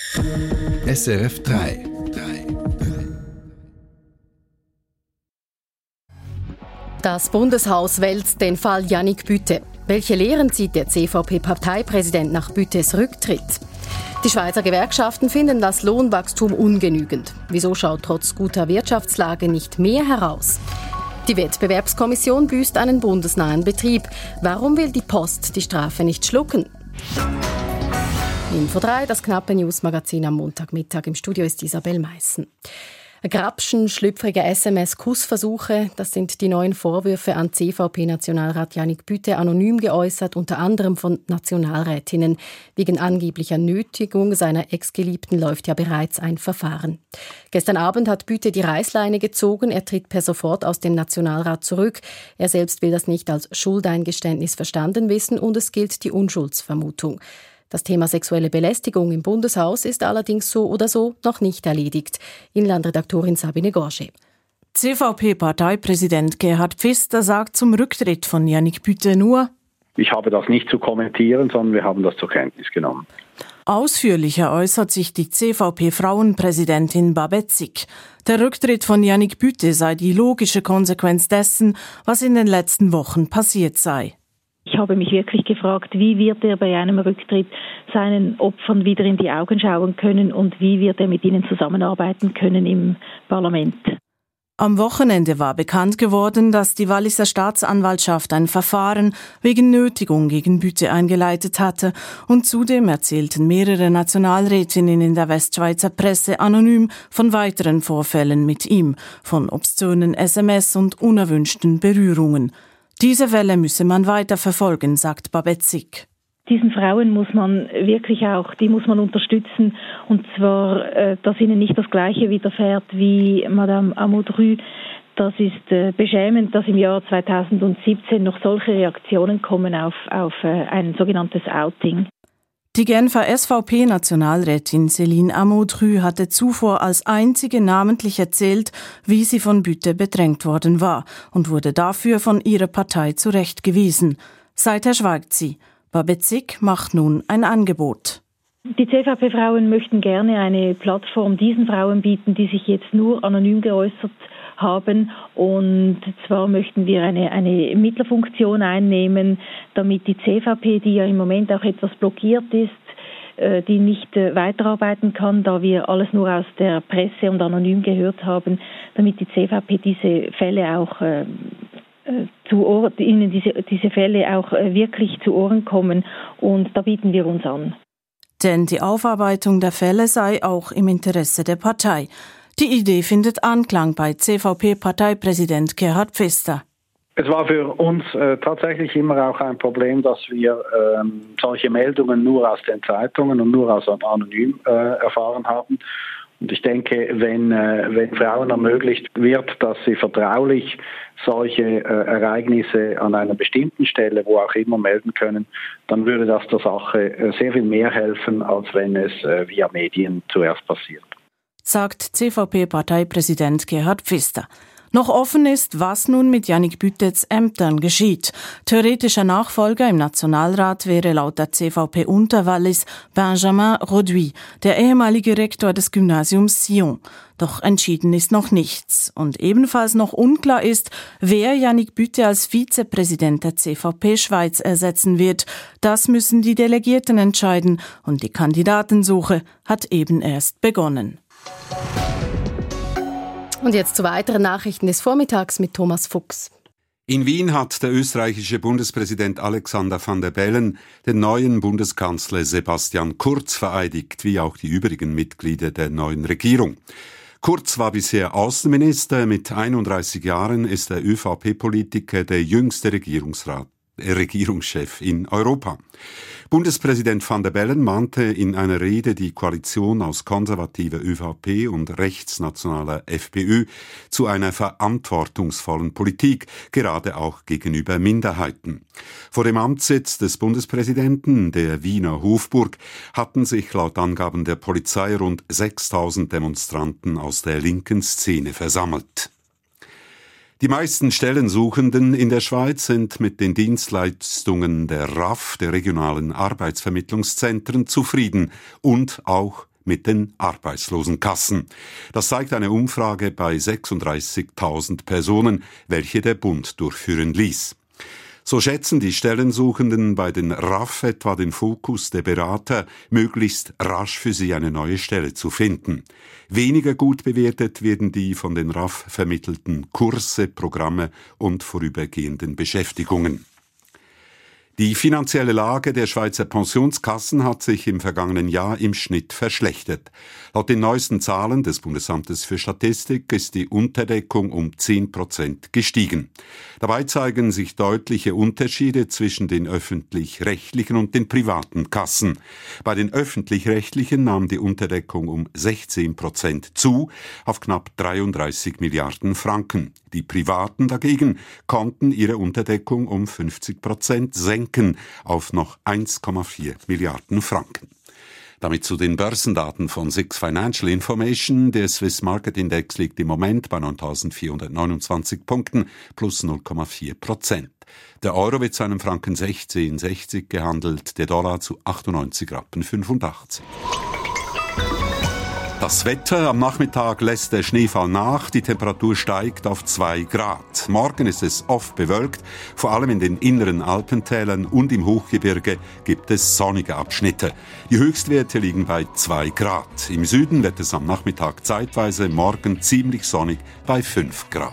SRF 3. Das Bundeshaus wälzt den Fall Yannick Bütte. Welche Lehren zieht der CVP-Parteipräsident nach Büttes Rücktritt? Die Schweizer Gewerkschaften finden das Lohnwachstum ungenügend. Wieso schaut trotz guter Wirtschaftslage nicht mehr heraus? Die Wettbewerbskommission büßt einen bundesnahen Betrieb. Warum will die Post die Strafe nicht schlucken? Info 3, das knappe Newsmagazin am Montagmittag. Im Studio ist Isabel Meissen. Grapschen, schlüpfrige SMS-Kussversuche, das sind die neuen Vorwürfe an CVP-Nationalrat Yannick Bütte, anonym geäußert, unter anderem von Nationalrätinnen. Wegen angeblicher Nötigung seiner Ex-Geliebten läuft ja bereits ein Verfahren. Gestern Abend hat Bütte die Reißleine gezogen, er tritt per sofort aus dem Nationalrat zurück. Er selbst will das nicht als Schuldeingeständnis verstanden wissen und es gilt die Unschuldsvermutung. Das Thema sexuelle Belästigung im Bundeshaus ist allerdings so oder so noch nicht erledigt. Inlandredaktorin Sabine Gorge. CVP-Parteipräsident Gerhard Pfister sagt zum Rücktritt von Yannick Bütte nur: Ich habe das nicht zu kommentieren, sondern wir haben das zur Kenntnis genommen. Ausführlicher äußert sich die CVP-Frauenpräsidentin Babette Sick. Der Rücktritt von Yannick Bütte sei die logische Konsequenz dessen, was in den letzten Wochen passiert sei. Ich habe mich wirklich gefragt, wie wird er bei einem Rücktritt seinen Opfern wieder in die Augen schauen können und wie wird er mit ihnen zusammenarbeiten können im Parlament. Am Wochenende war bekannt geworden, dass die Walliser Staatsanwaltschaft ein Verfahren wegen Nötigung gegen Bütte eingeleitet hatte und zudem erzählten mehrere Nationalrätinnen in der Westschweizer Presse anonym von weiteren Vorfällen mit ihm, von obszönen SMS und unerwünschten Berührungen. Diese Fälle müsse man weiter verfolgen, sagt Babette Sick. Diesen Frauen muss man wirklich auch, die muss man unterstützen. Und zwar, dass ihnen nicht das Gleiche widerfährt wie Madame Amodru. Das ist beschämend, dass im Jahr 2017 noch solche Reaktionen kommen auf ein sogenanntes Outing. Die Genfer SVP-Nationalrätin Céline Amodru hatte zuvor als einzige namentlich erzählt, wie sie von Bütte bedrängt worden war und wurde dafür von ihrer Partei zurechtgewiesen. Seither schweigt sie. Babette Sick macht nun ein Angebot. Die CVP-Frauen möchten gerne eine Plattform diesen Frauen bieten, die sich jetzt nur anonym geäußert haben. Und zwar möchten wir eine Mittlerfunktion einnehmen, damit die CVP, die ja im Moment auch etwas blockiert ist, die nicht weiterarbeiten kann, da wir alles nur aus der Presse und anonym gehört haben, damit die CVP diese Fälle auch diese Fälle auch wirklich zu Ohren kommen. Und da bieten wir uns an. Denn die Aufarbeitung der Fälle sei auch im Interesse der Partei. Die Idee findet Anklang bei CVP-Parteipräsident Gerhard Pfister. Es war für uns tatsächlich immer auch ein Problem, dass wir solche Meldungen nur aus den Zeitungen und nur aus anonym erfahren haben. Und ich denke, wenn Frauen ermöglicht wird, dass sie vertraulich solche Ereignisse an einer bestimmten Stelle, wo auch immer, melden können, dann würde das der Sache sehr viel mehr helfen, als wenn es via Medien zuerst passiert, sagt CVP-Parteipräsident Gerhard Pfister. Noch offen ist, was nun mit Yannick Büttes Ämtern geschieht. Theoretischer Nachfolger im Nationalrat wäre laut der CVP Unterwallis Benjamin Roduit, der ehemalige Rektor des Gymnasiums Sion. Doch entschieden ist noch nichts. Und ebenfalls noch unklar ist, wer Yannick Bütte als Vizepräsident der CVP Schweiz ersetzen wird. Das müssen die Delegierten entscheiden und die Kandidatensuche hat eben erst begonnen. Und jetzt zu weiteren Nachrichten des Vormittags mit Thomas Fuchs. In Wien hat der österreichische Bundespräsident Alexander Van der Bellen den neuen Bundeskanzler Sebastian Kurz vereidigt, wie auch die übrigen Mitglieder der neuen Regierung. Kurz war bisher Außenminister. Mit 31 Jahren ist der ÖVP-Politiker der jüngste Regierungschef in Europa. Bundespräsident Van der Bellen mahnte in einer Rede die Koalition aus konservativer ÖVP und rechtsnationaler FPÖ zu einer verantwortungsvollen Politik, gerade auch gegenüber Minderheiten. Vor dem Amtssitz des Bundespräsidenten, der Wiener Hofburg, hatten sich laut Angaben der Polizei rund 6.000 Demonstranten aus der linken Szene versammelt. Die meisten Stellensuchenden in der Schweiz sind mit den Dienstleistungen der RAF, der regionalen Arbeitsvermittlungszentren, zufrieden und auch mit den Arbeitslosenkassen. Das zeigt eine Umfrage bei 36.000 Personen, welche der Bund durchführen ließ. So schätzen die Stellensuchenden bei den RAF etwa den Fokus der Berater, möglichst rasch für sie eine neue Stelle zu finden. Weniger gut bewertet werden die von den RAF vermittelten Kurse, Programme und vorübergehenden Beschäftigungen. Die finanzielle Lage der Schweizer Pensionskassen hat sich im vergangenen Jahr im Schnitt verschlechtert. Laut den neuesten Zahlen des Bundesamtes für Statistik ist die Unterdeckung um 10% gestiegen. Dabei zeigen sich deutliche Unterschiede zwischen den öffentlich-rechtlichen und den privaten Kassen. Bei den öffentlich-rechtlichen nahm die Unterdeckung um 16% zu, auf knapp 33 Milliarden Franken. Die Privaten dagegen konnten ihre Unterdeckung um 50% senken auf noch 1,4 Milliarden Franken. Damit zu den Börsendaten von SIX Financial Information. Der Swiss Market Index liegt im Moment bei 9.429 Punkten plus 0,4%. Der Euro wird zu einem Franken 16,60 gehandelt, der Dollar zu 98,85 Rappen. Das Wetter: Am Nachmittag lässt der Schneefall nach, die Temperatur steigt auf 2 Grad. Morgen ist es oft bewölkt, vor allem in den inneren Alpentälern und im Hochgebirge gibt es sonnige Abschnitte. Die Höchstwerte liegen bei 2 Grad. Im Süden wird es am Nachmittag zeitweise, morgen ziemlich sonnig bei 5 Grad.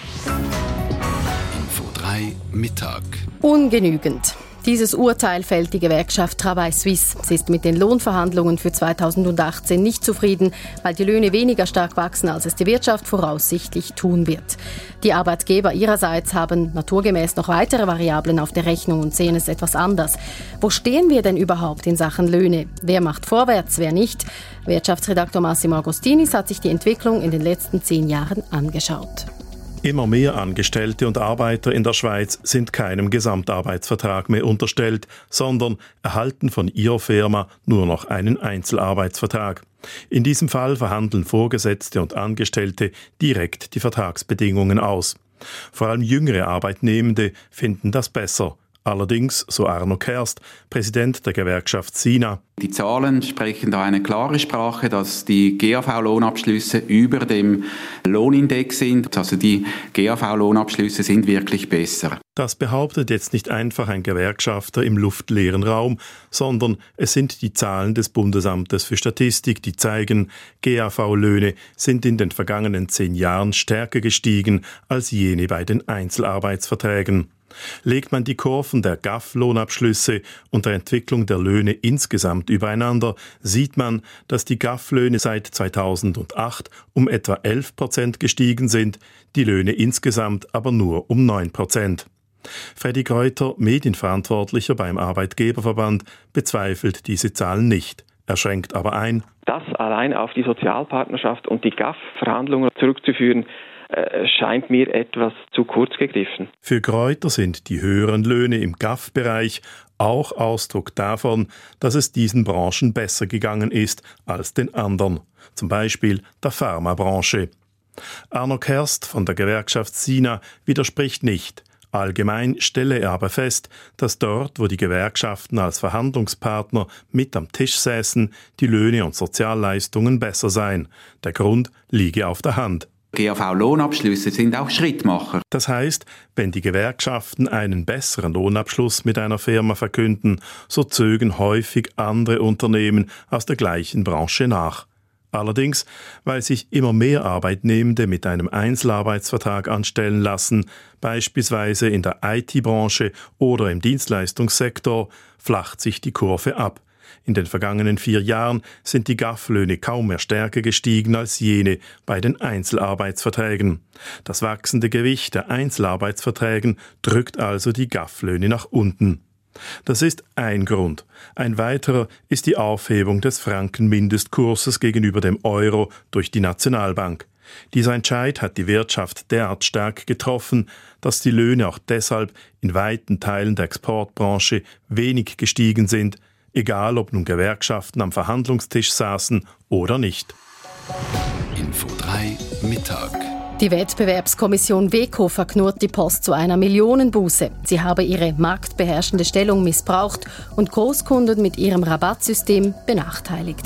Info 3 Mittag. Ungenügend. Dieses Urteil fällt die Gewerkschaft Travail Suisse. Sie ist mit den Lohnverhandlungen für 2018 nicht zufrieden, weil die Löhne weniger stark wachsen, als es die Wirtschaft voraussichtlich tun wird. Die Arbeitgeber ihrerseits haben naturgemäß noch weitere Variablen auf der Rechnung und sehen es etwas anders. Wo stehen wir denn überhaupt in Sachen Löhne? Wer macht vorwärts, wer nicht? Wirtschaftsredaktor Massimo Agostinis hat sich die Entwicklung in den letzten 10 Jahren angeschaut. Immer mehr Angestellte und Arbeiter in der Schweiz sind keinem Gesamtarbeitsvertrag mehr unterstellt, sondern erhalten von ihrer Firma nur noch einen Einzelarbeitsvertrag. In diesem Fall verhandeln Vorgesetzte und Angestellte direkt die Vertragsbedingungen aus. Vor allem jüngere Arbeitnehmende finden das besser. Allerdings, so Arno Kerst, Präsident der Gewerkschaft SINA. Die Zahlen sprechen da eine klare Sprache, dass die GAV-Lohnabschlüsse über dem Lohnindex sind. Also die GAV-Lohnabschlüsse sind wirklich besser. Das behauptet jetzt nicht einfach ein Gewerkschafter im luftleeren Raum, sondern es sind die Zahlen des Bundesamtes für Statistik, die zeigen, GAV-Löhne sind in den vergangenen 10 Jahren stärker gestiegen als jene bei den Einzelarbeitsverträgen. Legt man die Kurven der GAV-Lohnabschlüsse und der Entwicklung der Löhne insgesamt übereinander, sieht man, dass die GAV-Löhne seit 2008 um etwa 11% gestiegen sind, die Löhne insgesamt aber nur um 9%. Freddy Greuter, Medienverantwortlicher beim Arbeitgeberverband, bezweifelt diese Zahlen nicht. Er schränkt aber ein: Das allein auf die Sozialpartnerschaft und die GAV-Verhandlungen zurückzuführen, scheint mir etwas zu kurz gegriffen. Für Greuter sind die höheren Löhne im GAV-Bereich auch Ausdruck davon, dass es diesen Branchen besser gegangen ist als den anderen, zum Beispiel der Pharmabranche. Arno Kerst von der Gewerkschaft SINA widerspricht nicht. Allgemein stelle er aber fest, dass dort, wo die Gewerkschaften als Verhandlungspartner mit am Tisch säßen, die Löhne und Sozialleistungen besser seien. Der Grund liege auf der Hand. GAV-Lohnabschlüsse sind auch Schrittmacher. Das heißt, wenn die Gewerkschaften einen besseren Lohnabschluss mit einer Firma verkünden, so zögen häufig andere Unternehmen aus der gleichen Branche nach. Allerdings, weil sich immer mehr Arbeitnehmende mit einem Einzelarbeitsvertrag anstellen lassen, beispielsweise in der IT-Branche oder im Dienstleistungssektor, flacht sich die Kurve ab. In den vergangenen 4 Jahren sind die GAV-Löhne kaum mehr stärker gestiegen als jene bei den Einzelarbeitsverträgen. Das wachsende Gewicht der Einzelarbeitsverträgen drückt also die GAV-Löhne nach unten. Das ist ein Grund. Ein weiterer ist die Aufhebung des Frankenmindestkurses gegenüber dem Euro durch die Nationalbank. Dieser Entscheid hat die Wirtschaft derart stark getroffen, dass die Löhne auch deshalb in weiten Teilen der Exportbranche wenig gestiegen sind, egal ob nun Gewerkschaften am Verhandlungstisch saßen oder nicht. Info 3 Mittag. Die Wettbewerbskommission WEKO verknurrt die Post zu einer Millionenbuße. Sie habe ihre marktbeherrschende Stellung missbraucht und Großkunden mit ihrem Rabattsystem benachteiligt.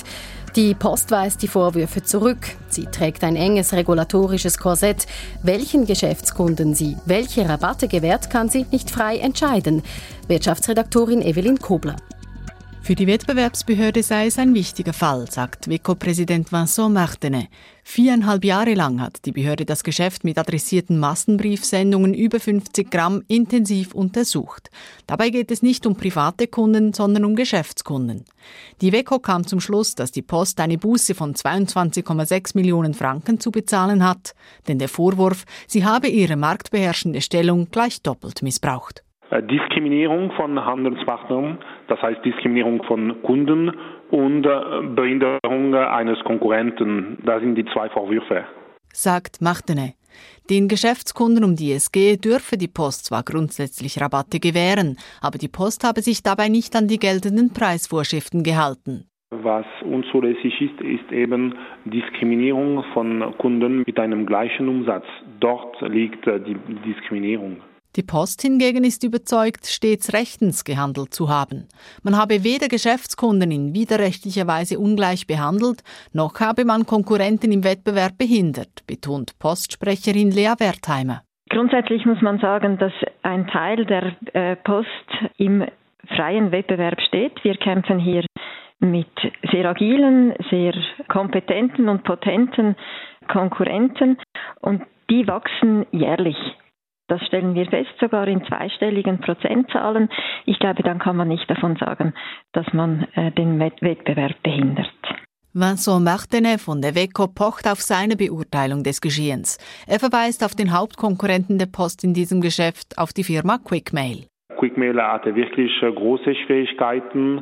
Die Post weist die Vorwürfe zurück. Sie trägt ein enges regulatorisches Korsett. Welchen Geschäftskunden sie welche Rabatte gewährt, kann sie nicht frei entscheiden. Wirtschaftsredaktorin Evelyn Kobler. Für die Wettbewerbsbehörde sei es ein wichtiger Fall, sagt WEKO-Präsident Vincent Martenay. 4,5 Jahre lang hat die Behörde das Geschäft mit adressierten Massenbriefsendungen über 50 Gramm intensiv untersucht. Dabei geht es nicht um private Kunden, sondern um Geschäftskunden. Die WEKO kam zum Schluss, dass die Post eine Buße von 22,6 Millionen Franken zu bezahlen hat. Denn der Vorwurf, sie habe ihre marktbeherrschende Stellung gleich doppelt missbraucht. Diskriminierung von Handelspartnern, das heißt Diskriminierung von Kunden und Behinderung eines Konkurrenten. Das sind die 2 Vorwürfe. Sagt Martenay. Den Geschäftskunden, um die es gehe, dürfe die Post zwar grundsätzlich Rabatte gewähren, aber die Post habe sich dabei nicht an die geltenden Preisvorschriften gehalten. Was unzulässig ist, ist eben Diskriminierung von Kunden mit einem gleichen Umsatz. Dort liegt die Diskriminierung. Die Post hingegen ist überzeugt, stets rechtens gehandelt zu haben. Man habe weder Geschäftskunden in widerrechtlicher Weise ungleich behandelt, noch habe man Konkurrenten im Wettbewerb behindert, betont Postsprecherin Lea Wertheimer. Grundsätzlich muss man sagen, dass ein Teil der Post im freien Wettbewerb steht. Wir kämpfen hier mit sehr agilen, sehr kompetenten und potenten Konkurrenten und die wachsen jährlich. Das stellen wir fest, sogar in 2-stelligen Prozentzahlen. Ich glaube, dann kann man nicht davon sagen, dass man den Wettbewerb behindert. Vincent Martenay von der WEKO pocht auf seine Beurteilung des Geschehens. Er verweist auf den Hauptkonkurrenten der Post in diesem Geschäft, auf die Firma Quickmail. Quickmail hatte wirklich große Schwierigkeiten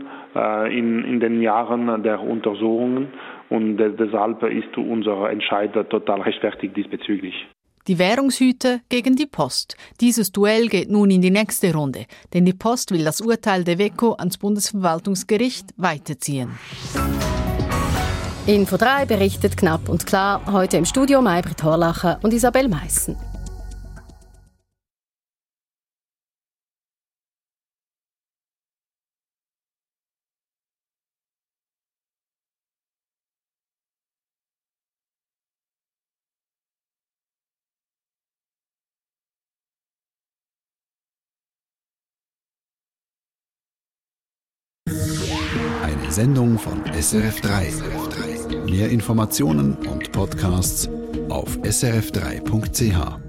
in den Jahren der Untersuchungen und deshalb ist unser Entscheid total rechtfertigt diesbezüglich. Die Währungshüter gegen die Post. Dieses Duell geht nun in die nächste Runde, denn die Post will das Urteil der WEKO ans Bundesverwaltungsgericht weiterziehen. Info 3 berichtet knapp und klar. Heute im Studio Maybrit Horlacher und Isabel Meissen. Eine Sendung von SRF3. Mehr Informationen und Podcasts auf srf3.ch.